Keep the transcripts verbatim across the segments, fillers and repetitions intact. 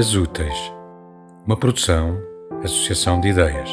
Ideias Úteis, uma produção, associação de ideias.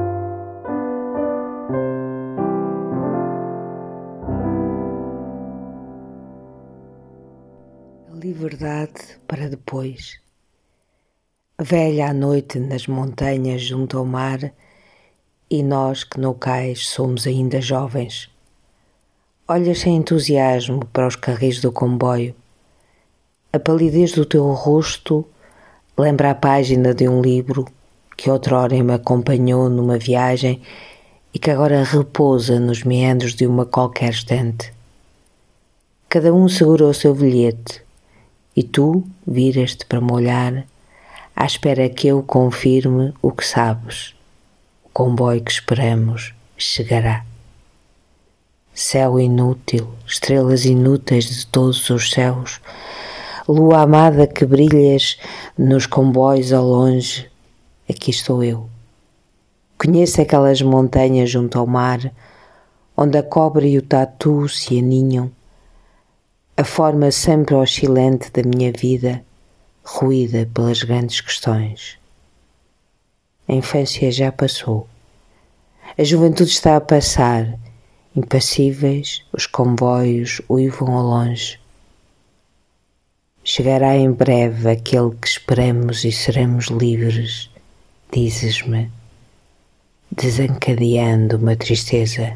A liberdade para depois. Velha à noite nas montanhas junto ao mar, e nós que no cais somos ainda jovens. Olhas sem entusiasmo para os carris do comboio. A palidez do teu rosto lembra a página de um livro que outrora me acompanhou numa viagem e que agora repousa nos meandros de uma qualquer estante. Cada um segura o seu bilhete e tu viras-te para me olhar à espera que eu confirme o que sabes. O comboio que esperamos chegará. Céu inútil, estrelas inúteis de todos os céus, lua amada que brilhas nos comboios ao longe, aqui estou eu. Conheço aquelas montanhas junto ao mar, onde a cobra e o tatu se aninham, a forma sempre oscilante da minha vida, ruída pelas grandes questões. A infância já passou. A juventude está a passar. Impassíveis, os comboios uivam ao longe. Chegará em breve aquele que esperamos e seremos livres, dizes-me, desencadeando uma tristeza.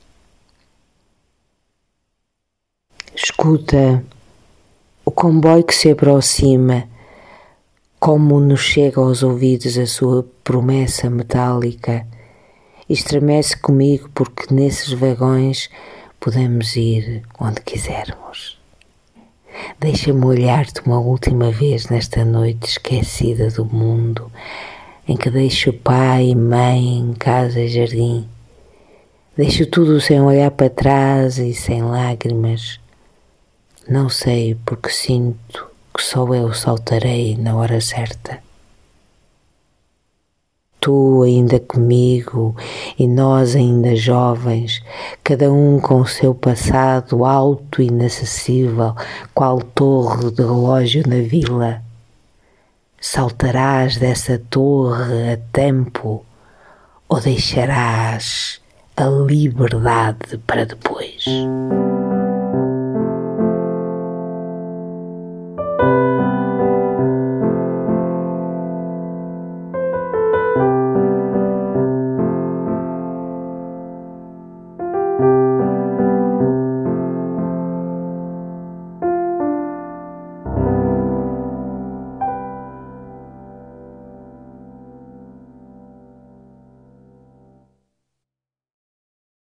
Escuta o comboio que se aproxima, como nos chega aos ouvidos a sua promessa metálica. Estremece comigo porque nesses vagões podemos ir onde quisermos. Deixa-me olhar-te uma última vez nesta noite esquecida do mundo, em que deixo pai e mãe em casa e jardim. Deixo tudo sem olhar para trás e sem lágrimas. Não sei porque sinto que só eu saltarei na hora certa. Tu ainda comigo e nós ainda jovens, cada um com o seu passado alto e inacessível, qual torre de relógio na vila. Saltarás dessa torre a tempo ou deixarás a liberdade para depois?